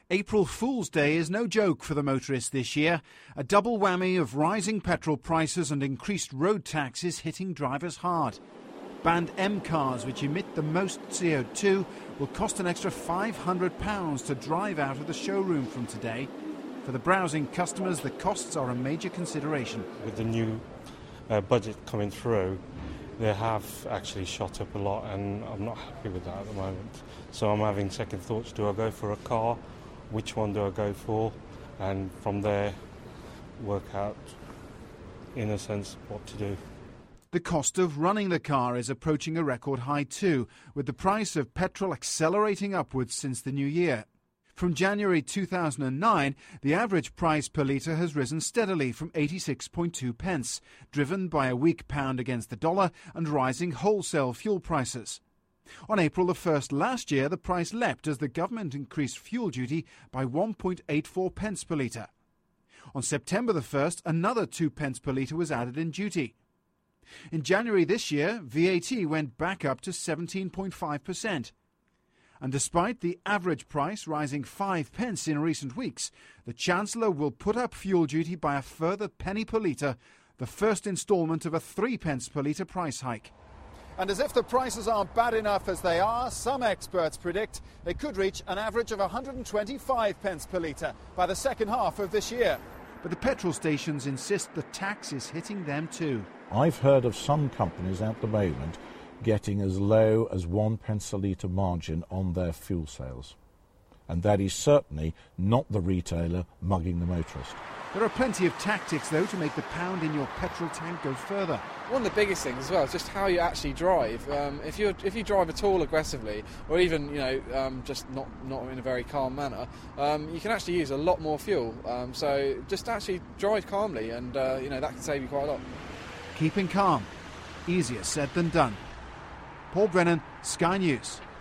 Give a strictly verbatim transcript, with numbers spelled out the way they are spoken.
April Fool's Day is no joke for the motorists this year. A double whammy of rising petrol prices and increased road taxes hitting drivers hard. Band M cars, which emit the most C O two, will cost an extra five hundred pounds to drive out of the showroom from today. For the browsing customers, the costs are a major consideration. With the new uh, budget coming through, they have actually shot up a lot, and I'm not happy with that at the moment. So I'm having second thoughts. Do I go for a car? Which one do I go for? And from there, work out, in a sense, what to do. The cost of running the car is approaching a record high too, with the price of petrol accelerating upwards since the new year. From January two thousand nine, the average price per litre has risen steadily from eighty-six point two pence, driven by a weak pound against the dollar and rising wholesale fuel prices. On April the first last year, the price leapt as the government increased fuel duty by one point eight four pence per litre. On September the first, another two pence per litre was added in duty. In January this year, V A T went back up to seventeen point five percent. And despite the average price rising five pence in recent weeks, the Chancellor will put up fuel duty by a further penny per litre, the first instalment of a three pence per litre price hike. And as if the prices aren't bad enough as they are, some experts predict they could reach an average of one hundred twenty-five pence per litre by the second half of this year. But the petrol stations insist the tax is hitting them too. I've heard of some companies at the moment getting as low as one pence a litre margin on their fuel sales. And that is certainly not the retailer mugging the motorist. There are plenty of tactics, though, to make the pound in your petrol tank go further. One of the biggest things as well is just how you actually drive. Um, if you if you drive at all aggressively, or even you know um, just not not in a very calm manner, um, you can actually use a lot more fuel. Um, so just actually drive calmly, and uh, you know that can save you quite a lot. Keeping calm, easier said than done. Paul Brennan, Sky News.